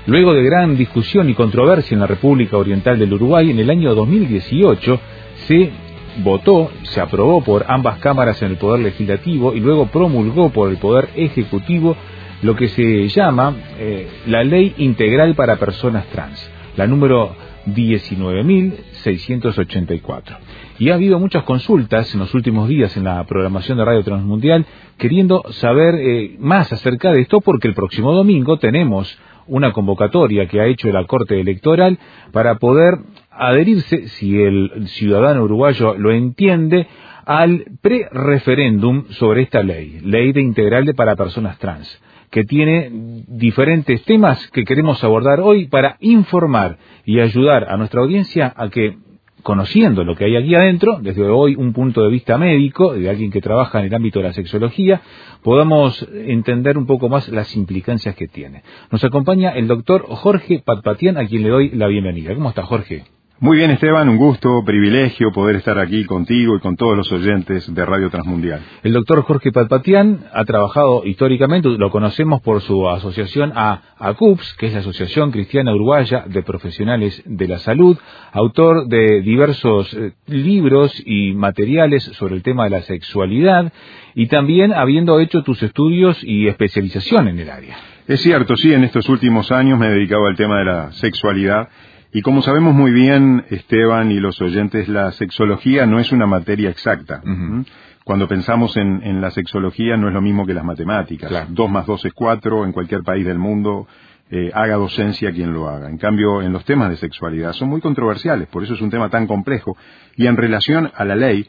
Luego de gran discusión y controversia en la República Oriental del Uruguay, en el año 2018 se votó, se aprobó por ambas cámaras en el Poder Legislativo y luego promulgó por el Poder Ejecutivo lo que se llama la Ley Integral para Personas Trans, la número 19.684. Y ha habido muchas consultas en los últimos días en la programación de Radio Transmundial queriendo saber más acerca de esto, porque el próximo domingo tenemos una convocatoria que ha hecho la Corte Electoral para poder adherirse, si el ciudadano uruguayo lo entiende, al pre-referéndum sobre esta ley de integral para personas trans, que tiene diferentes temas que queremos abordar hoy para informar y ayudar a nuestra audiencia a que, conociendo lo que hay aquí adentro, desde hoy un punto de vista médico, de alguien que trabaja en el ámbito de la sexología, podamos entender un poco más las implicancias que tiene. Nos acompaña el doctor Jorge Patpatian, a quien le doy la bienvenida. ¿Cómo está, Jorge? Muy bien, Esteban, un gusto, privilegio poder estar aquí contigo y con todos los oyentes de Radio Transmundial. El doctor Jorge Patpatian ha trabajado históricamente, lo conocemos por su asociación a ACUPS, que es la Asociación Cristiana Uruguaya de Profesionales de la Salud, autor de diversos libros y materiales sobre el tema de la sexualidad, y también habiendo hecho tus estudios y especialización en el área. Es cierto, sí, en estos últimos años me he dedicado al tema de la sexualidad. Y como sabemos muy bien, Esteban y los oyentes, la sexología no es una materia exacta. Uh-huh. Cuando pensamos en la sexología no es lo mismo que las matemáticas. Claro. 2 más 2 es 4 en cualquier país del mundo, haga docencia quien lo haga. En cambio, en los temas de sexualidad son muy controversiales, por eso es un tema tan complejo. Y en relación a la ley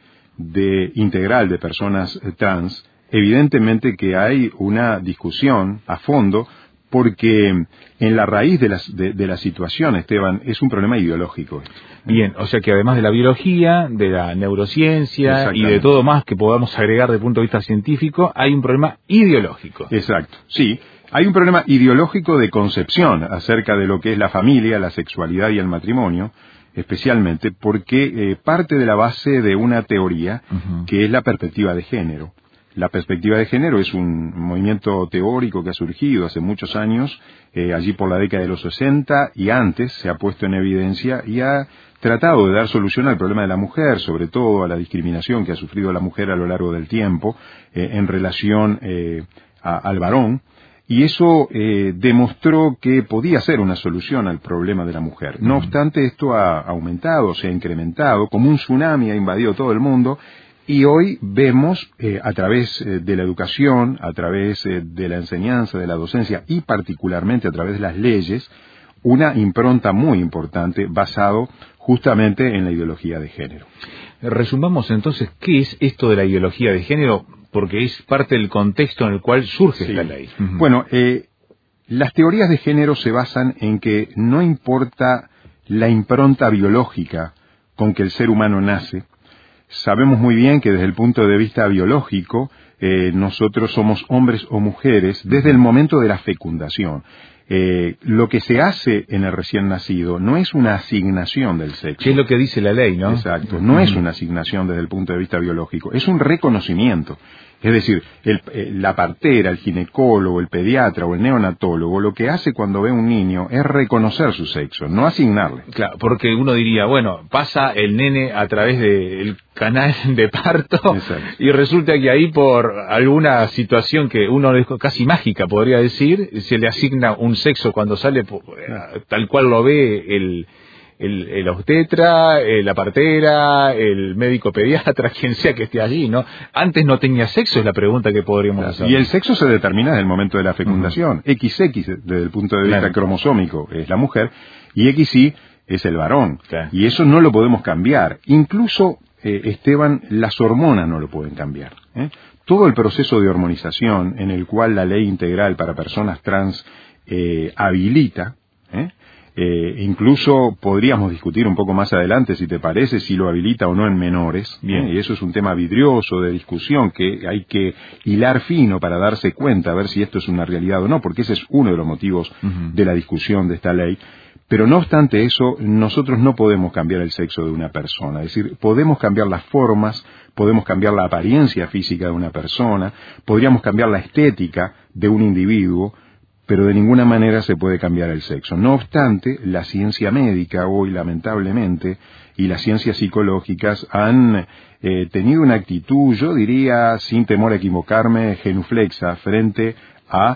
integral de personas trans, evidentemente que hay una discusión a fondo, porque en la raíz de la situación, Esteban, es un problema ideológico. Bien, o sea que además de la biología, de la neurociencia y de todo más que podamos agregar desde el punto de vista científico, hay un problema ideológico. Exacto, sí. Hay un problema ideológico de concepción acerca de lo que es la familia, la sexualidad y el matrimonio, especialmente porque parte de la base de una teoría Uh-huh. que es la perspectiva de género. La perspectiva de género es un movimiento teórico que ha surgido hace muchos años, allí por la década de los 60 y antes se ha puesto en evidencia y ha tratado de dar solución al problema de la mujer, sobre todo a la discriminación que ha sufrido la mujer a lo largo del tiempo en relación al varón. Y eso demostró que podía ser una solución al problema de la mujer. No obstante, esto ha aumentado, se ha incrementado, como un tsunami ha invadido todo el mundo. Y hoy vemos, a través de la educación, a través de la enseñanza, de la docencia y particularmente a través de las leyes, una impronta muy importante basado justamente en la ideología de género. Resumamos entonces qué es esto de la ideología de género, porque es parte del contexto en el cual surge esta ley. Uh-huh. Bueno, las teorías de género se basan en que no importa la impronta biológica con que el ser humano nace. Sabemos muy bien que desde el punto de vista biológico nosotros somos hombres o mujeres desde el momento de la fecundación. Lo que se hace en el recién nacido no es una asignación del sexo. ¿Qué es lo que dice la ley, no? Exacto, no es una asignación desde el punto de vista biológico, es un reconocimiento. Es decir, la partera, el ginecólogo, el pediatra o el neonatólogo lo que hace cuando ve un niño es reconocer su sexo, no asignarle. Claro, porque uno diría, bueno, pasa el nene a través del canal de parto. Exacto. Y resulta que ahí por alguna situación que uno casi mágica podría decir, se le asigna un sexo cuando sale tal cual lo ve el obstetra, la partera, el médico pediatra, quien sea que esté allí, ¿no? Antes no tenía sexo, es la pregunta que podríamos hacer. Y el sexo se determina desde el momento de la fecundación. Uh-huh. XX, desde el punto de vista cromosómico, es la mujer, y XY es el varón. Claro. Y eso no lo podemos cambiar. Incluso, Esteban, las hormonas no lo pueden cambiar. Todo el proceso de hormonización en el cual la ley integral para personas trans habilita, incluso podríamos discutir un poco más adelante, si te parece, si lo habilita o no en menores. Bien. Y eso es un tema vidrioso de discusión que hay que hilar fino para darse cuenta, a ver si esto es una realidad o no, porque ese es uno de los motivos de la discusión de esta ley. Pero no obstante eso, nosotros no podemos cambiar el sexo de una persona. Es decir, podemos cambiar las formas, podemos cambiar la apariencia física de una persona, podríamos cambiar la estética de un individuo, pero de ninguna manera se puede cambiar el sexo. No obstante, la ciencia médica hoy, lamentablemente, y las ciencias psicológicas han tenido una actitud, yo diría, sin temor a equivocarme, genuflexa frente a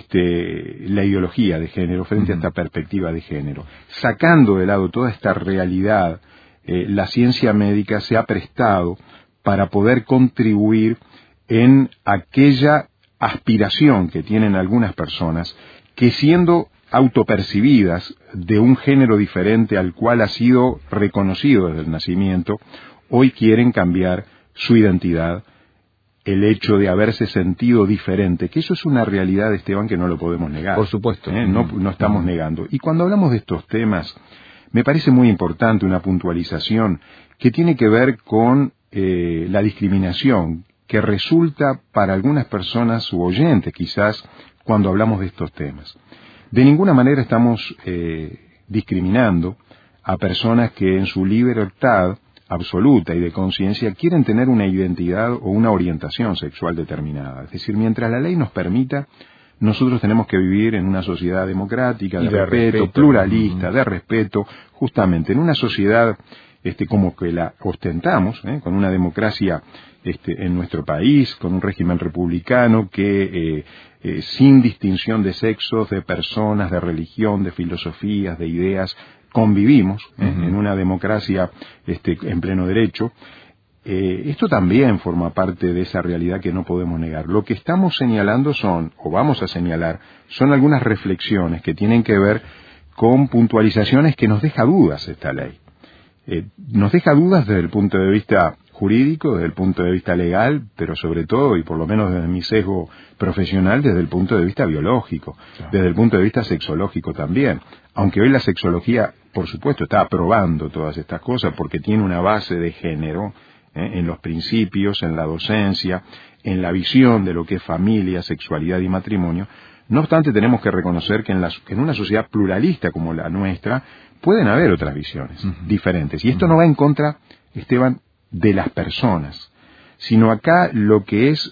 la ideología de género, frente a esta perspectiva de género. Sacando de lado toda esta realidad, la ciencia médica se ha prestado para poder contribuir en aquella aspiración que tienen algunas personas que, siendo autopercibidas de un género diferente al cual ha sido reconocido desde el nacimiento, hoy quieren cambiar su identidad, el hecho de haberse sentido diferente, que eso es una realidad, Esteban, que no lo podemos negar. Por supuesto. No estamos negando. Y cuando hablamos de estos temas, me parece muy importante una puntualización que tiene que ver con la discriminación que resulta para algunas personas u oyentes quizás cuando hablamos de estos temas. De ninguna manera estamos discriminando a personas que en su libertad absoluta y de conciencia quieren tener una identidad o una orientación sexual determinada. Es decir, mientras la ley nos permita, nosotros tenemos que vivir en una sociedad democrática, de respeto, pluralista, de respeto, justamente en una sociedad como que la ostentamos, con una democracia en nuestro país, con un régimen republicano que sin distinción de sexos, de personas, de religión, de filosofías, de ideas, convivimos en una democracia en pleno derecho. Esto también forma parte de esa realidad que no podemos negar. Lo que estamos señalando vamos a señalar, son algunas reflexiones que tienen que ver con puntualizaciones que nos deja dudas esta ley. Nos deja dudas desde el punto de vista jurídico, desde el punto de vista legal, pero sobre todo, y por lo menos desde mi sesgo profesional, desde el punto de vista biológico, claro, desde el punto de vista sexológico también. Aunque hoy la sexología, por supuesto, está aprobando todas estas cosas porque tiene una base de género, en los principios, en la docencia, en la visión de lo que es familia, sexualidad y matrimonio. No obstante, tenemos que reconocer que en una sociedad pluralista como la nuestra pueden haber otras visiones diferentes. Y esto no va en contra, Esteban, de las personas, sino acá lo que es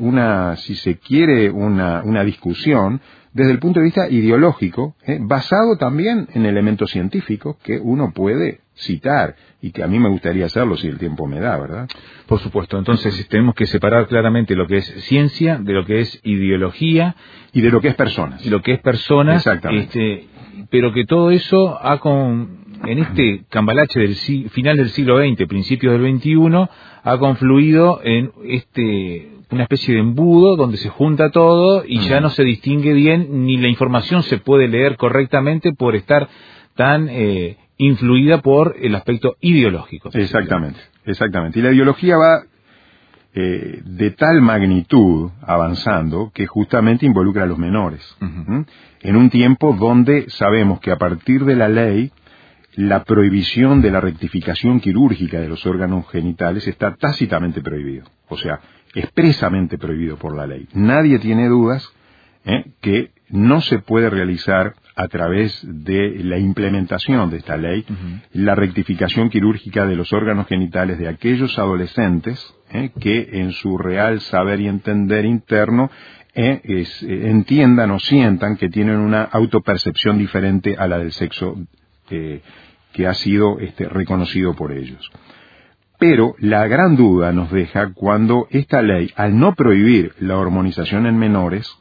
si se quiere, una discusión desde el punto de vista ideológico, basado también en elementos científicos que uno puede citar y que a mí me gustaría hacerlo si el tiempo me da, ¿verdad? Por supuesto. Entonces tenemos que separar claramente lo que es ciencia de lo que es ideología y de lo que es personas. Y lo que es personas. Exactamente. Pero que todo eso en este cambalache del final del siglo XX, principios del XXI, ha confluido en una especie de embudo donde se junta todo y ya no se distingue bien, ni la información se puede leer correctamente por estar tan influida por el aspecto ideológico. Exactamente. Y la ideología va de tal magnitud avanzando que justamente involucra a los menores. En un tiempo donde sabemos que a partir de la ley, la prohibición de la rectificación quirúrgica de los órganos genitales está tácitamente prohibido, o sea, expresamente prohibido por la ley. Nadie tiene dudas que no se puede realizar a través de la implementación de esta ley la rectificación quirúrgica de los órganos genitales de aquellos adolescentes que en su real saber y entender interno entiendan o sientan que tienen una autopercepción diferente a la del sexo que ha sido reconocido por ellos. Pero la gran duda nos deja cuando esta ley, al no prohibir la hormonización en menores,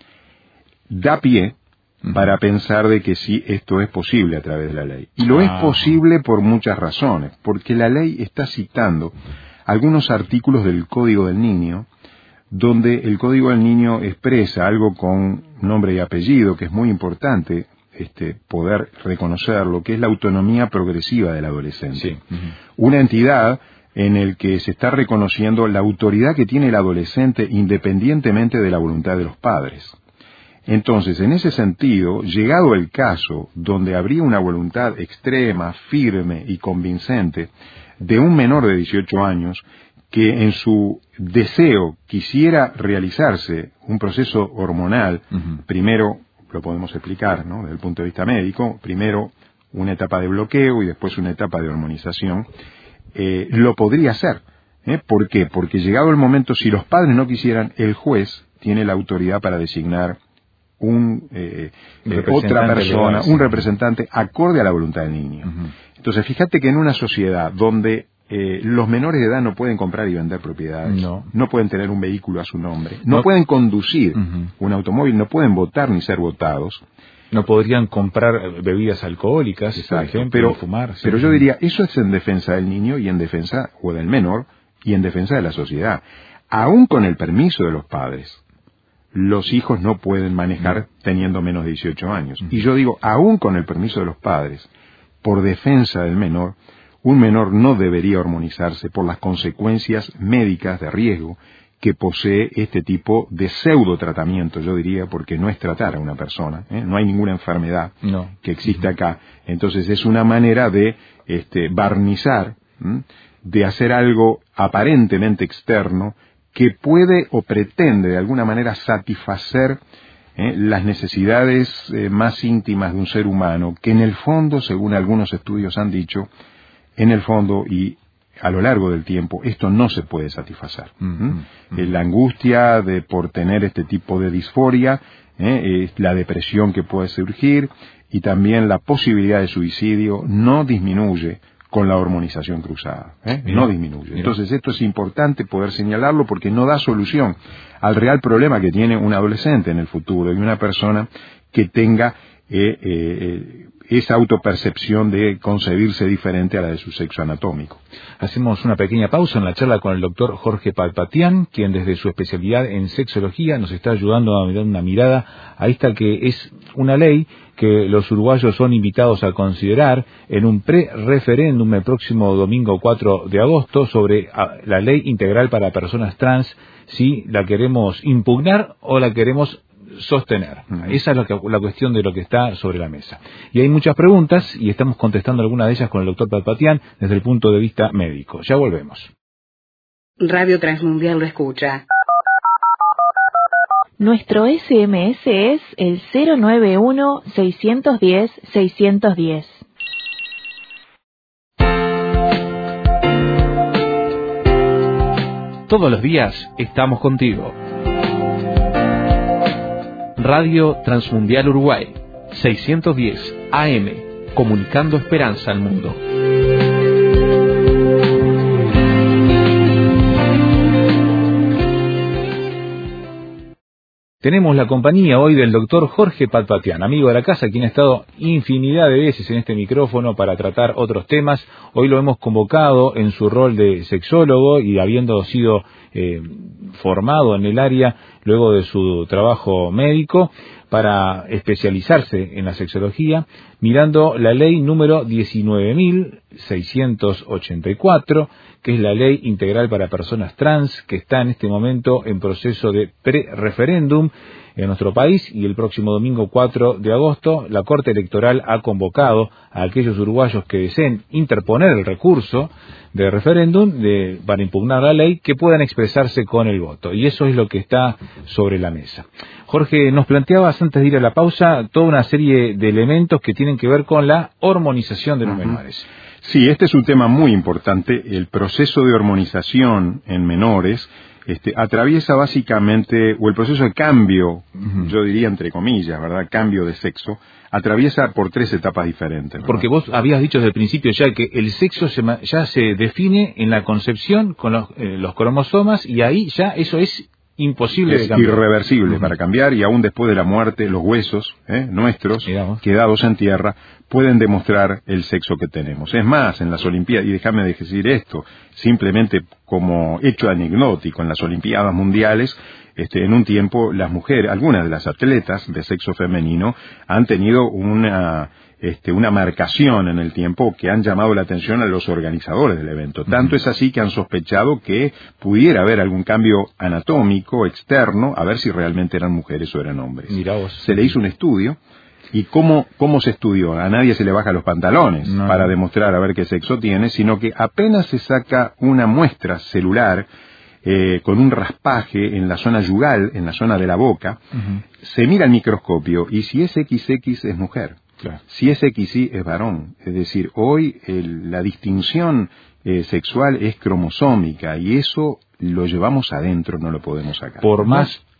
da pie para pensar de que sí, esto es posible a través de la ley. Y lo es posible por muchas razones, porque la ley está citando algunos artículos del Código del Niño, donde el Código del Niño expresa algo con nombre y apellido, que es muy importante poder reconocerlo, que es la autonomía progresiva del adolescente. Sí. Una entidad en el que se está reconociendo la autoridad que tiene el adolescente independientemente de la voluntad de los padres. Entonces, en ese sentido, llegado el caso donde habría una voluntad extrema, firme y convincente de un menor de 18 años que en su deseo quisiera realizarse un proceso hormonal, primero, lo podemos explicar, ¿no?, desde el punto de vista médico, primero una etapa de bloqueo y después una etapa de hormonización, lo podría hacer. ¿Por qué? Porque llegado el momento, si los padres no quisieran, el juez tiene la autoridad para designar otra persona, un representante acorde a la voluntad del niño. Entonces, fíjate que en una sociedad donde los menores de edad no pueden comprar y vender propiedades, no pueden tener un vehículo a su nombre, no pueden conducir un automóvil, no pueden votar ni ser votados. No podrían comprar bebidas alcohólicas, por ejemplo, fumar. Pero yo diría, eso es en defensa del niño y en defensa, o del menor, y en defensa de la sociedad. Aún con el permiso de los padres, los hijos no pueden manejar teniendo menos de 18 años. Y yo digo, aún con el permiso de los padres, por defensa del menor, un menor no debería hormonizarse por las consecuencias médicas de riesgo que posee este tipo de pseudo tratamiento, yo diría, porque no es tratar a una persona, no hay ninguna enfermedad que existe acá. Entonces es una manera de barnizar, de hacer algo aparentemente externo que puede o pretende de alguna manera satisfacer las necesidades más íntimas de un ser humano, que en el fondo, según algunos estudios han dicho, en el fondo y a lo largo del tiempo, esto no se puede satisfacer. La angustia por tener este tipo de disforia, la depresión que puede surgir y también la posibilidad de suicidio no disminuye con la hormonización cruzada. No disminuye. Entonces esto es importante poder señalarlo porque no da solución al real problema que tiene un adolescente en el futuro y una persona que tenga esa autopercepción de concebirse diferente a la de su sexo anatómico. Hacemos una pequeña pausa en la charla con el doctor Jorge Palpatián, quien desde su especialidad en sexología nos está ayudando a dar una mirada a esta que es una ley que los uruguayos son invitados a considerar en un pre-referéndum el próximo domingo 4 de agosto sobre la ley integral para personas trans, si la queremos impugnar o la queremos sostener. Esa es la cuestión de lo que está sobre la mesa. Y hay muchas preguntas y estamos contestando algunas de ellas con el doctor Palpatián desde el punto de vista médico. Ya volvemos. Radio Transmundial lo escucha. Nuestro SMS es el 091-610-610. Todos los días estamos contigo. Radio Transmundial Uruguay, 610 AM, comunicando esperanza al mundo. Tenemos la compañía hoy del doctor Jorge Palpatián, amigo de la casa, quien ha estado infinidad de veces en este micrófono para tratar otros temas. Hoy lo hemos convocado en su rol de sexólogo y habiendo sido formado en el área luego de su trabajo médico para especializarse en la sexología, mirando la ley número 19.684, que es la ley integral para personas trans, que está en este momento en proceso de pre-referéndum en nuestro país, y el próximo domingo 4 de agosto la Corte Electoral ha convocado a aquellos uruguayos que deseen interponer el recurso de referéndum para impugnar la ley, que puedan expresarse con el voto, y eso es lo que está sobre la mesa. Jorge, nos planteabas antes de ir a la pausa toda una serie de elementos que tienen que ver con la hormonización de los menores. Sí, este es un tema muy importante. El proceso de hormonización en menores atraviesa básicamente, o el proceso de cambio, yo diría entre comillas, ¿verdad? Cambio de sexo, atraviesa por 3 etapas diferentes, ¿verdad? Porque vos habías dicho desde el principio ya que el sexo ya se define en la concepción con los cromosomas, y ahí ya eso es imposible de cambiar. Irreversible para cambiar, y aún después de la muerte, los huesos nuestros, quedados en tierra, pueden demostrar el sexo que tenemos. Es más, en las Olimpiadas, y déjame decir esto, simplemente como hecho anecdótico, en las Olimpiadas Mundiales, en un tiempo las mujeres, algunas de las atletas de sexo femenino, han tenido una marcación en el tiempo que han llamado la atención a los organizadores del evento. Tanto es así que han sospechado que pudiera haber algún cambio anatómico externo, a ver si realmente eran mujeres o eran hombres. Mirá vos. Se le hizo un estudio. ¿Y cómo se estudió? A nadie se le baja los pantalones para demostrar a ver qué sexo tiene, sino que apenas se saca una muestra celular con un raspaje en la zona yugal, en la zona de la boca, se mira al microscopio, y si es XX es mujer. Claro. Si es XY es varón. Es decir, hoy la distinción sexual es cromosómica, y eso lo llevamos adentro, no lo podemos sacar. Por más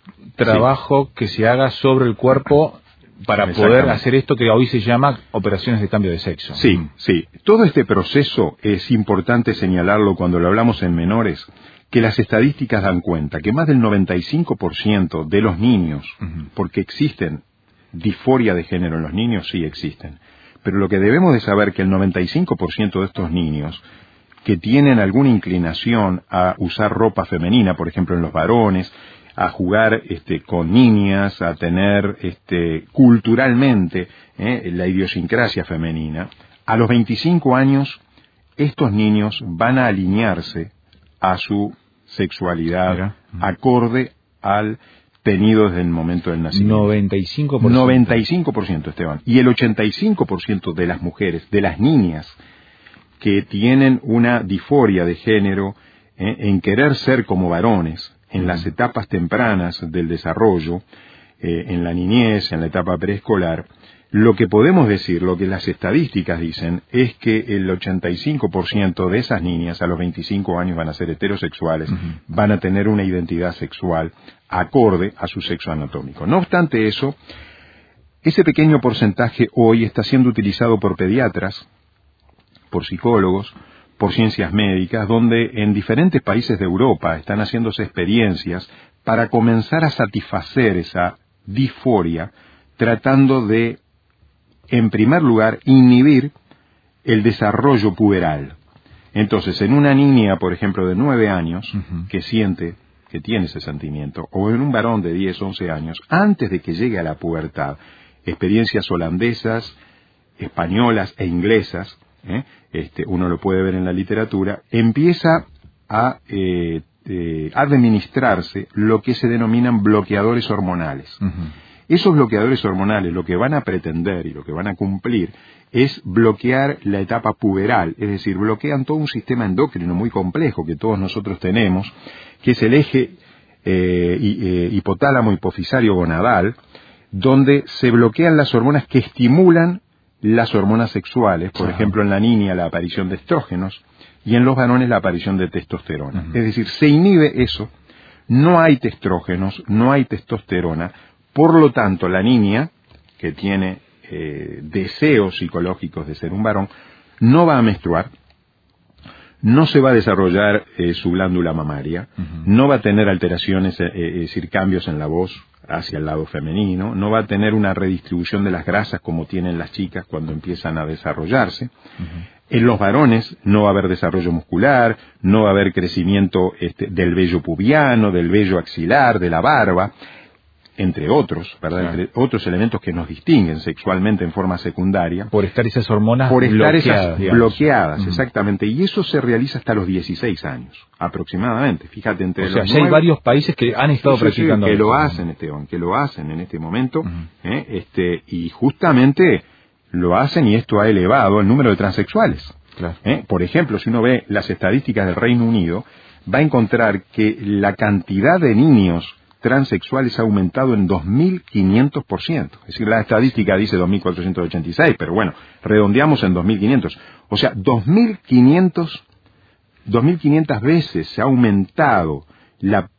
trabajo que se haga sobre el cuerpo para poder hacer esto que hoy se llama operaciones de cambio de sexo. Sí, sí. Todo este proceso es importante señalarlo cuando lo hablamos en menores, que las estadísticas dan cuenta que más del 95% de los niños, porque existen disforia de género en los niños, sí existen, pero lo que debemos de saber que el 95% de estos niños que tienen alguna inclinación a usar ropa femenina, por ejemplo en los varones, a jugar con niñas, a tener culturalmente la idiosincrasia femenina, a los 25 años estos niños van a alinearse a su sexualidad acorde al tenido desde el momento del nacimiento. 95%. 95%, Esteban. Y el 85% de las mujeres, de las niñas que tienen una disforia de género en querer ser como varones, en las etapas tempranas del desarrollo, en la niñez, en la etapa preescolar, lo que podemos decir, lo que las estadísticas dicen, es que el 85% de esas niñas a los 25 años van a ser heterosexuales, van a tener una identidad sexual acorde a su sexo anatómico. No obstante eso, ese pequeño porcentaje hoy está siendo utilizado por pediatras, por psicólogos, por ciencias médicas, donde en diferentes países de Europa están haciéndose experiencias para comenzar a satisfacer esa disforia, tratando de, en primer lugar, inhibir el desarrollo puberal. Entonces, en una niña, por ejemplo, de 9 años, que siente que tiene ese sentimiento, o en un varón de 10, 11 años, antes de que llegue a la pubertad, experiencias holandesas, españolas e inglesas, uno lo puede ver en la literatura, empieza a administrarse lo que se denominan bloqueadores hormonales. Esos bloqueadores hormonales lo que van a pretender y lo que van a cumplir es bloquear la etapa puberal, es decir, bloquean todo un sistema endocrino muy complejo que todos nosotros tenemos, que es el eje hipotálamo hipofisario gonadal, donde se bloquean las hormonas que estimulan las hormonas sexuales, por ejemplo en la niña la aparición de estrógenos y en los varones la aparición de testosterona. Es decir, se inhibe eso, no hay estrógenos, no hay testosterona, por lo tanto la niña que tiene deseos psicológicos de ser un varón no va a menstruar, no se va a desarrollar su glándula mamaria, no va a tener alteraciones, es decir, cambios en la voz hacia el lado femenino, no va a tener una redistribución de las grasas como tienen las chicas cuando empiezan a desarrollarse. En los varones no va a haber desarrollo muscular, no va a haber crecimiento del vello pubiano, del vello axilar, de la barba, entre otros, ¿verdad? Claro. Entre otros elementos que nos distinguen sexualmente en forma secundaria. Por estar esas hormonas bloqueadas, exactamente. Y eso se realiza hasta los 16 años, aproximadamente. Fíjate, entre o sea, ya hay varios países que han estado practicando que lo hacen, Esteban, que lo hacen en este momento, y justamente lo hacen y esto ha elevado el número de transexuales. Claro. Por ejemplo, si uno ve las estadísticas del Reino Unido, va a encontrar que la cantidad de niños transexuales ha aumentado en 2.500%. Es decir, la estadística dice 2.486, pero bueno, redondeamos en 2.500. O sea, 2.500 veces se ha aumentado la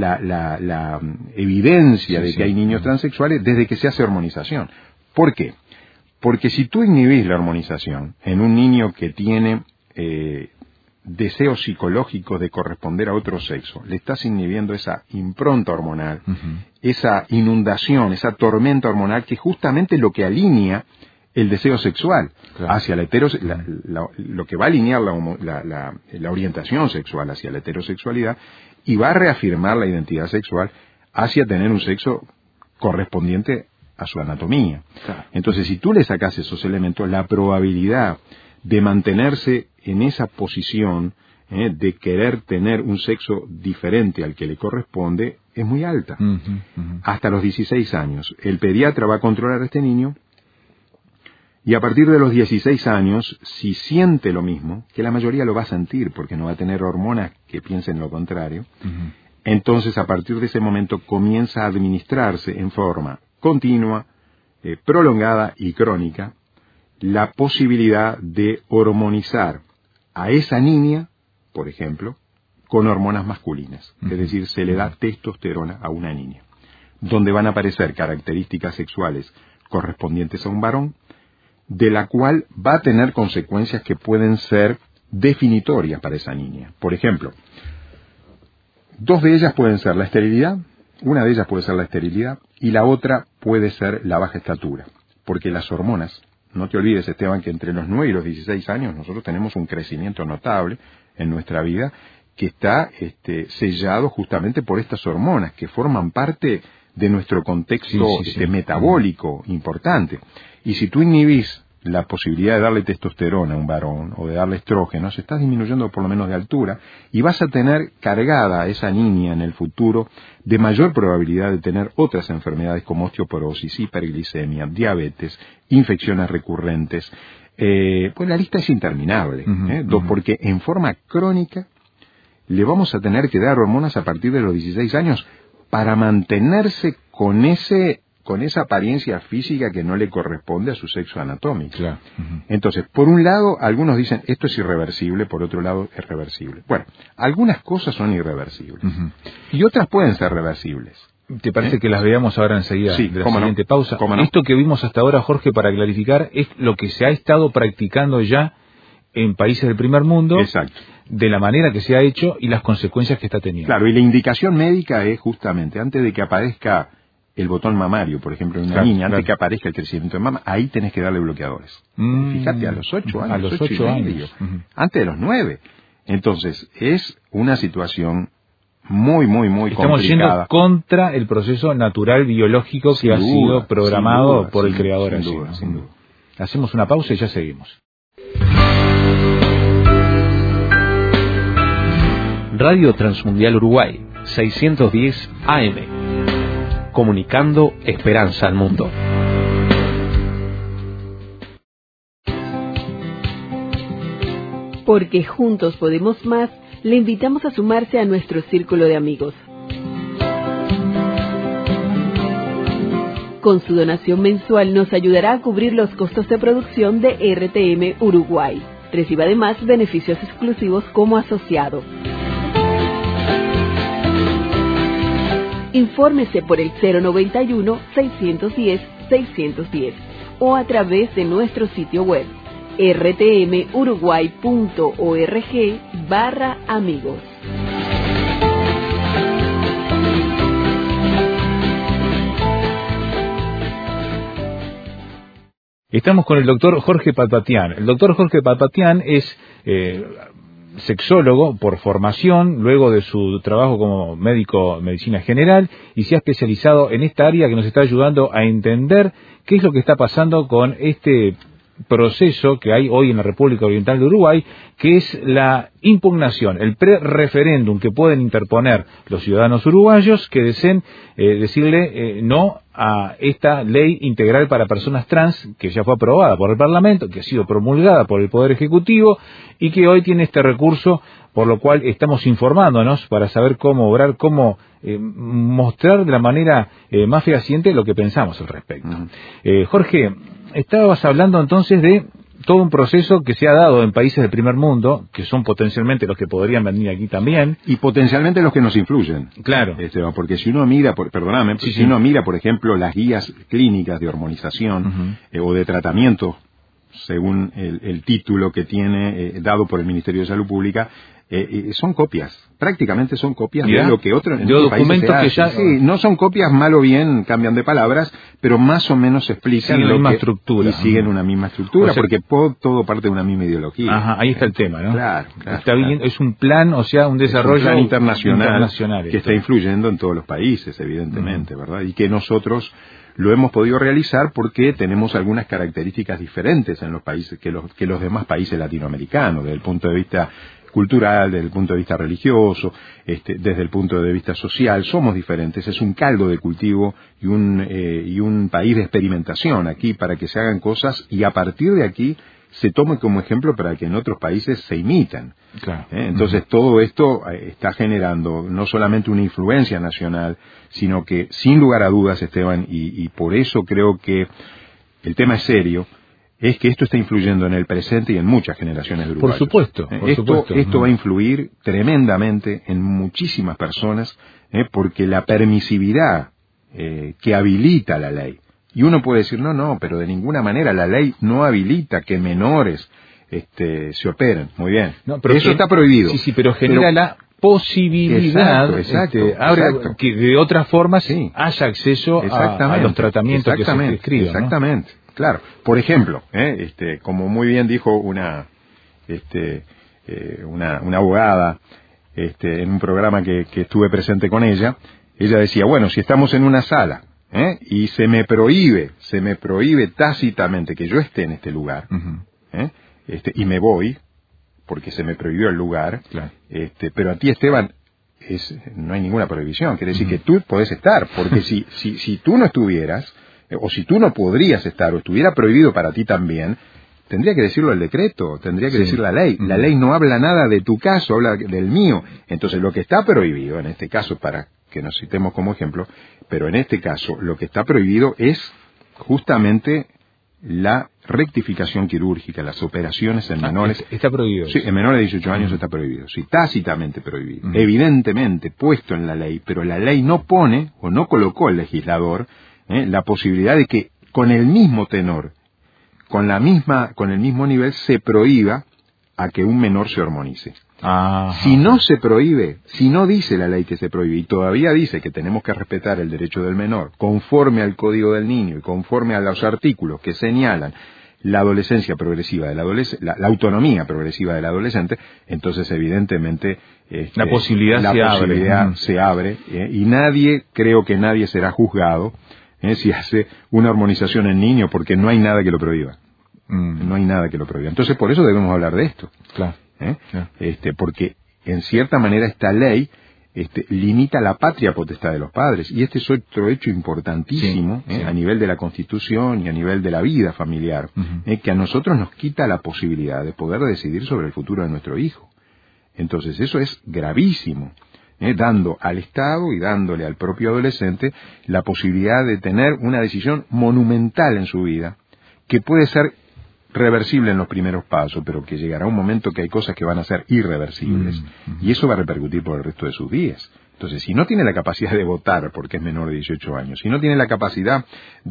evidencia de que hay niños transexuales desde que se hace hormonización. ¿Por qué? Porque si tú inhibís la hormonización en un niño que tiene deseo psicológico de corresponder a otro sexo, le estás inhibiendo esa impronta hormonal, esa inundación, esa tormenta hormonal que justamente es lo que alinea el deseo sexual hacia la lo que va a alinear la orientación sexual hacia la heterosexualidad y va a reafirmar la identidad sexual hacia tener un sexo correspondiente a su anatomía. Claro. Entonces, si tú le sacas esos elementos, la probabilidad de mantenerse en esa posición de querer tener un sexo diferente al que le corresponde es muy alta. Hasta los 16 años. El pediatra va a controlar a este niño y a partir de los 16 años, si siente lo mismo, que la mayoría lo va a sentir porque no va a tener hormonas que piensen lo contrario, entonces a partir de ese momento comienza a administrarse en forma continua, prolongada y crónica la posibilidad de hormonizar a esa niña, por ejemplo, con hormonas masculinas. Es decir, se le da testosterona a una niña. donde van a aparecer características sexuales correspondientes a un varón, de la cual va a tener consecuencias que pueden ser definitorias para esa niña. Por ejemplo, dos de ellas pueden ser la esterilidad, una de ellas puede ser la esterilidad y la otra puede ser la baja estatura, porque las hormonas, no te olvides, Esteban, que entre los 9 y los 16 años nosotros tenemos un crecimiento notable en nuestra vida que está sellado justamente por estas hormonas que forman parte de nuestro contexto metabólico importante. Y si tú inhibís la posibilidad de darle testosterona a un varón o de darle estrógenos, estás disminuyendo por lo menos de altura y vas a tener cargada a esa niña en el futuro de mayor probabilidad de tener otras enfermedades como osteoporosis, hiperglicemia, diabetes, infecciones recurrentes. Pues la lista es interminable, porque en forma crónica le vamos a tener que dar hormonas a partir de los 16 años para mantenerse con esa apariencia física que no le corresponde a su sexo anatómico. Claro. Entonces, por un lado, algunos dicen esto es irreversible, por otro lado es reversible. Bueno, algunas cosas son irreversibles y otras pueden ser reversibles. ¿Te parece que las veamos ahora enseguida de la siguiente pausa? Esto que vimos hasta ahora, Jorge, para clarificar, es lo que se ha estado practicando ya en países del primer mundo. Exacto. De la manera que se ha hecho y las consecuencias que está teniendo. Claro, y la indicación médica es justamente antes de que aparezca el botón mamario, por ejemplo, en una niña, antes de que aparezca el crecimiento de mama, ahí tenés que darle bloqueadores. Fíjate, a los 8 años, a los 8 años. Antes de los 9. Entonces, es una situación muy, muy, muy complicada. Estamos yendo contra el proceso natural biológico que ha sido programado por el Creador. Sin duda. Hacemos una pausa y ya seguimos. Radio Transmundial Uruguay, 610 AM. Comunicando esperanza al mundo. Porque juntos podemos más, le invitamos a sumarse a nuestro círculo de amigos. Con su donación mensual nos ayudará a cubrir los costos de producción de RTM Uruguay. Recibe además beneficios exclusivos como asociado. Infórmese por el 091-610-610 o a través de nuestro sitio web rtmuruguay.org/amigos. Estamos con el doctor Jorge Patpatian. El doctor Jorge Patpatian es sexólogo por formación, luego de su trabajo como médico de medicina general, y se ha especializado en esta área que nos está ayudando a entender qué es lo que está pasando con este proceso que hay hoy en la República Oriental de Uruguay, que es la impugnación, el pre-referéndum que pueden interponer los ciudadanos uruguayos que deseen decirle no a esta ley integral para personas trans que ya fue aprobada por el Parlamento, que ha sido promulgada por el Poder Ejecutivo y que hoy tiene este recurso, por lo cual estamos informándonos para saber cómo obrar, cómo mostrar de la manera más fehaciente lo que pensamos al respecto. Jorge, estabas hablando entonces de todo un proceso que se ha dado en países del primer mundo, que son potencialmente los que podrían venir aquí también. Y potencialmente los que nos influyen. Claro. Porque si uno mira, si uno mira, por ejemplo, las guías clínicas de hormonización o de tratamiento, según el título que tiene dado por el Ministerio de Salud Pública, son copias, prácticamente son copias de lo que otros documentos que ya no son copias, mal o bien cambian de palabras, pero más o menos explican siguen la misma estructura y siguen una misma estructura, o sea, porque todo parte de una misma ideología. Ajá, ahí está el tema, ¿no? Claro, está bien, es un plan, o sea, un desarrollo plan internacional que está influyendo influyendo en todos los países, evidentemente, ¿verdad? Y que nosotros lo hemos podido realizar porque tenemos algunas características diferentes en los países que los demás países latinoamericanos, desde el punto de vista cultural, desde el punto de vista religioso, desde el punto de vista social, somos diferentes, es un caldo de cultivo y un país de experimentación aquí para que se hagan cosas y a partir de aquí se tome como ejemplo para que en otros países se imitan. Claro. Entonces todo esto está generando no solamente una influencia nacional, sino que sin lugar a dudas, Esteban, y por eso creo que el tema es serio, es que esto está influyendo en el presente y en muchas generaciones de uruguayos. Por supuesto. Esto va a influir tremendamente en muchísimas personas, porque la permisividad que habilita la ley. Y uno puede decir, no, pero de ninguna manera la ley no habilita que menores se operen. Muy bien. No, pero eso está prohibido. Sí, pero genera la posibilidad exacto, que de otra forma haya acceso a los tratamientos que se prescriben. Exactamente, ¿no? Claro. Por ejemplo, como muy bien dijo una abogada en un programa que estuve presente con ella decía, bueno, si estamos en una sala y se me prohíbe tácitamente que yo esté en este lugar, y me voy porque se me prohibió el lugar, claro. Pero a ti, Esteban, no hay ninguna prohibición, quiere decir que tú podés estar, porque si tú no estuvieras, o si tú no podrías estar, o estuviera prohibido para ti también, tendría que decirlo el decreto, tendría que decir la ley. La ley no habla nada de tu caso, habla del mío. Entonces, lo que está prohibido, en este caso, para que nos citemos como ejemplo, pero en este caso, lo que está prohibido es justamente la rectificación quirúrgica, las operaciones en menores. Está prohibido. Sí, en menores de 18 años está prohibido. Sí, tácitamente prohibido. Evidentemente puesto en la ley, pero la ley no pone, o no colocó el legislador, la posibilidad de que con el mismo tenor, con el mismo nivel, se prohíba a que un menor se hormonice. Si no se prohíbe, si no dice la ley que se prohíbe, y todavía dice que tenemos que respetar el derecho del menor, conforme al Código del Niño y conforme a los artículos que señalan la adolescencia progresiva de la autonomía progresiva del adolescente, entonces evidentemente la posibilidad se abre, y creo que nadie será juzgado si hace una hormonización en niño, porque no hay nada que lo prohíba. No hay nada que lo prohíba. Entonces, por eso debemos hablar de esto. Claro. Claro. Porque en cierta manera esta ley limita la patria potestad de los padres, y este es otro hecho importantísimo a nivel de la Constitución y a nivel de la vida familiar, que a nosotros nos quita la posibilidad de poder decidir sobre el futuro de nuestro hijo. Entonces eso es gravísimo, dando al Estado y dándole al propio adolescente la posibilidad de tener una decisión monumental en su vida, que puede ser reversible en los primeros pasos, pero que llegará un momento que hay cosas que van a ser irreversibles, y eso va a repercutir por el resto de sus días. Entonces, si no tiene la capacidad de votar porque es menor de 18 años, si no tiene la capacidad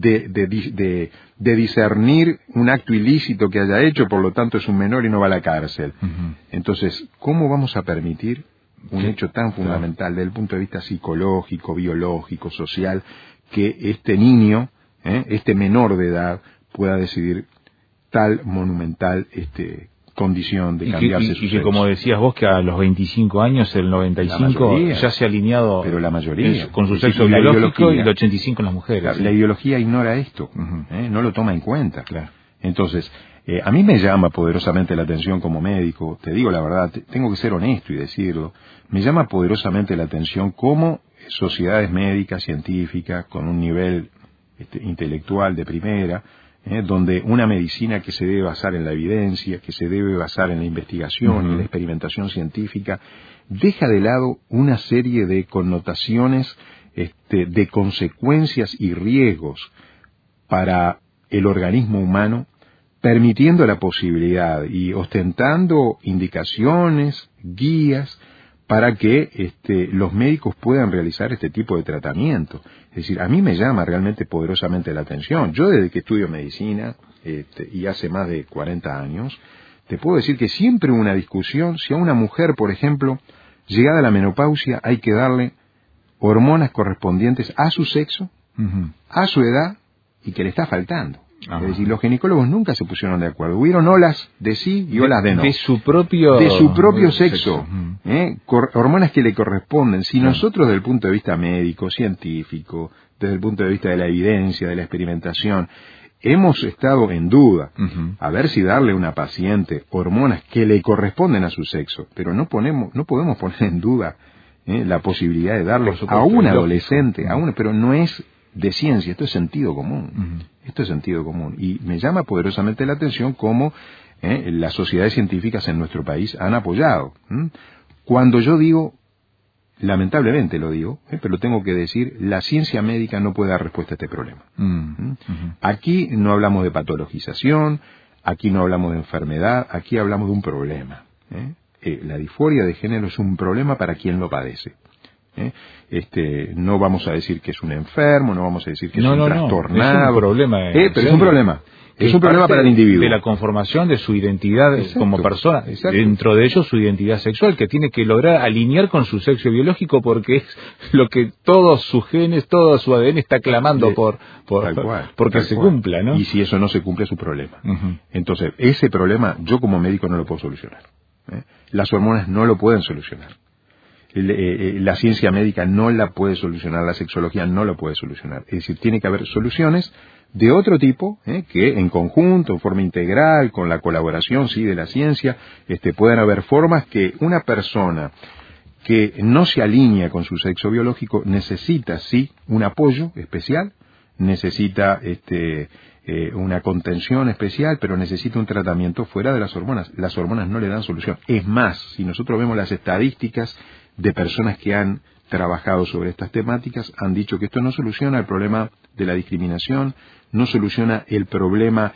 de discernir un acto ilícito que haya hecho, por lo tanto es un menor y no va a la cárcel, entonces, ¿cómo vamos a permitir un hecho tan fundamental desde el punto de vista psicológico, biológico, social, que este niño, este menor de edad, pueda decidir tal monumental condición de cambiarse su sexo? Y que, como decías vos, que a los 25 años, el 95 ya se ha alineado, pero la mayoría, con su sexo biológico, y el 85 en las mujeres. La ideología ignora esto, no lo toma en cuenta. Claro. Entonces, a mí me llama poderosamente la atención como médico, te digo la verdad, tengo que ser honesto y decirlo, me llama poderosamente la atención cómo sociedades médicas, científicas, con un nivel intelectual de primera, donde una medicina que se debe basar en la evidencia, que se debe basar en la investigación y en la experimentación científica, deja de lado una serie de connotaciones, de consecuencias y riesgos para el organismo humano, permitiendo la posibilidad y ostentando indicaciones, guías, para que los médicos puedan realizar este tipo de tratamiento. Es decir, a mí me llama realmente poderosamente la atención. Yo desde que estudio medicina, y hace más de 40 años, te puedo decir que siempre hubo una discusión si a una mujer, por ejemplo, llegada a la menopausia, hay que darle hormonas correspondientes a su sexo, a su edad, y que le está faltando. Es decir, los ginecólogos nunca se pusieron de acuerdo. Hubieron olas de sí y olas de no. De su propio sexo. Hormonas que le corresponden. Si nosotros, desde el punto de vista médico, científico, desde el punto de vista de la evidencia, de la experimentación, hemos estado en duda a ver si darle a una paciente hormonas que le corresponden a su sexo, pero no podemos poner en duda la posibilidad de darle a un adolescente, pero no es de ciencia, esto es sentido común. Esto es sentido común. Y me llama poderosamente la atención cómo las sociedades científicas en nuestro país han apoyado. Cuando yo digo, lamentablemente lo digo, pero tengo que decir, la ciencia médica no puede dar respuesta a este problema. Aquí no hablamos de patologización, aquí no hablamos de enfermedad, aquí hablamos de un problema. La disforia de género es un problema para quien lo padece. No vamos a decir que es un enfermo, no vamos a decir que es un trastornado. Es un problema. Pero es un problema. Es un problema para el individuo. De la conformación de su identidad como persona. Exacto. Dentro de ello su identidad sexual, que tiene que lograr alinear con su sexo biológico, porque es lo que todos sus genes, todo su ADN está clamando porque se cumpla, ¿no? Y si eso no se cumple, es su problema. Entonces, ese problema yo como médico no lo puedo solucionar. Las hormonas no lo pueden solucionar. La ciencia médica no la puede solucionar, la sexología no lo puede solucionar. Es decir, tiene que haber soluciones de otro tipo, que en conjunto, en forma integral, con la colaboración de la ciencia, puedan haber formas que una persona que no se alinea con su sexo biológico necesita, un apoyo especial, necesita una contención especial, pero necesita un tratamiento fuera de las hormonas. Las hormonas no le dan solución. Es más, si nosotros vemos las estadísticas de personas que han trabajado sobre estas temáticas, han dicho que esto no soluciona el problema de la discriminación, no soluciona el problema